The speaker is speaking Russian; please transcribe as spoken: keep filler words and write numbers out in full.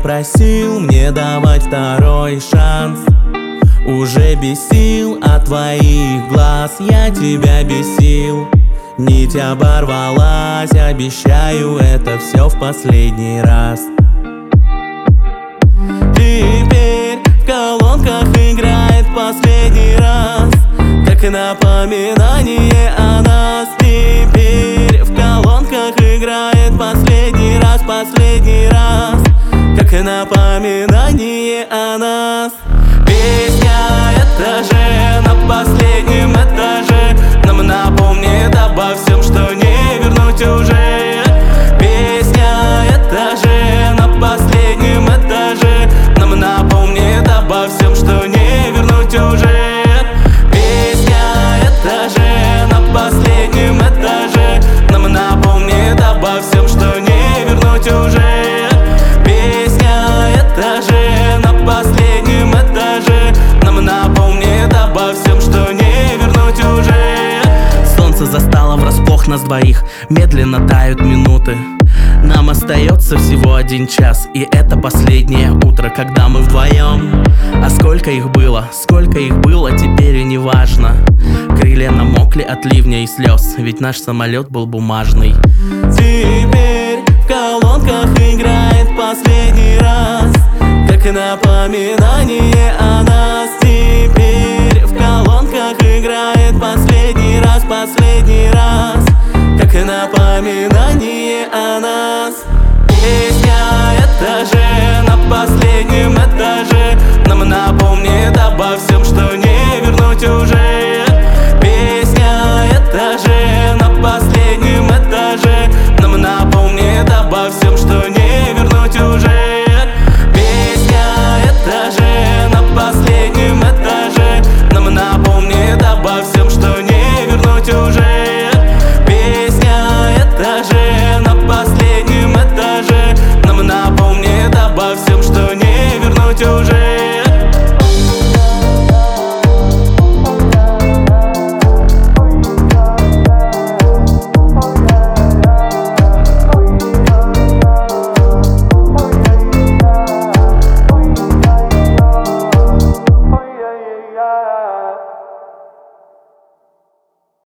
просил мне давать второй шанс. Уже бесил от твоих глаз, я тебя бесил. Нить оборвалась, обещаю, это все в последний раз. Теперь в колонках играет последний раз, как напоминание о нас. Теперь в колонках играет последний раз, последний раз, как напоминание о нас. Песня эта же на последнем этаже нам напомнит обо всем, что не вернуть уже. Песня эта же на последнем этаже нам напомнит обо всем, что не вернуть уже. Песня эта же на последнем этаже нам напомнит обо всем, что не вернуть уже. Песня эта же на последнем этаже нам напомнит обо всем, что не вернуть уже. Солнце застало врасплох нас двоих, медленно тают минуты. Нам остается всего один час, и это последнее утро, когда мы вдвоем. А сколько их было, сколько их было, теперь и не важно. Крылья намокли от ливня и слез, ведь наш самолет был бумажный. Теперь в колонках играет последний раз, как напоминание о нас.